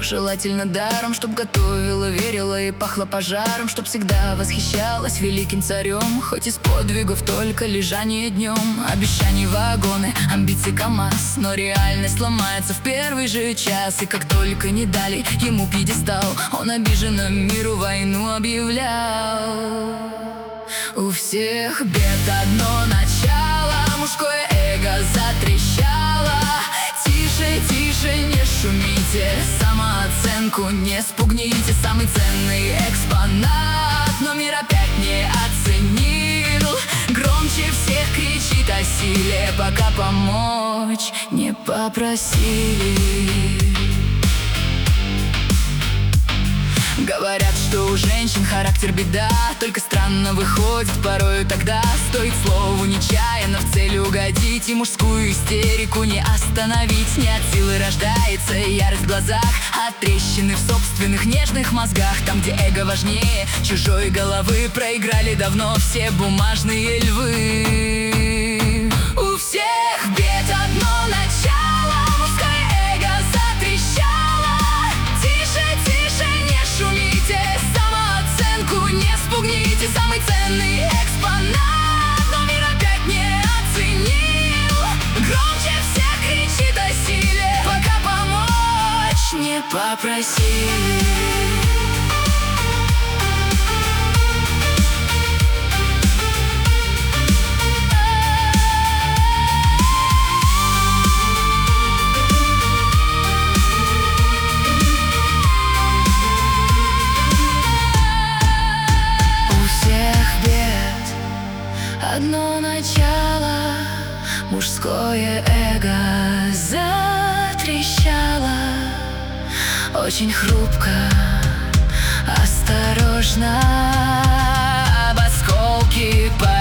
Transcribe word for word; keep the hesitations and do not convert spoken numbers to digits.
желательно даром, чтоб готовила, верила и пахла пожаром, чтоб всегда восхищалась великим царем. Хоть из подвигов только лежание днем, обещаний вагоны, амбиций КамАЗ. Но реальность ломается в первый же час, и как только не дали ему пьедестал, он обиженно миру войну объявлял. У всех бед одно начало, мужское эго затрещало. Тише, тише, не шумите, самооценку не спугните. Самый ценный экспонат, но мир опять не оценил. Громче всех кричит о силе, пока помочь не попросили. Говорят, что у женщин характер беда, только странно выходит порою тогда. Стоит слову нечаянно в цель угодить, и мужскую истерику не остановить. Не от силы рождается ярость в глазах, а трещины в собственных нежных мозгах. Там, где эго важнее чужой головы, проиграли давно все бумажные львы. У всех бед одно начало, мужское эго затрещало. Тише, тише, не шумите, самооценку не спугните. Самый ценный экспонат, но мир опять не оценил. Громче всех кричит о силе, пока помочь не попросили. Одно начало, мужское эго затрещало. Очень хрупко, осторожно, об осколки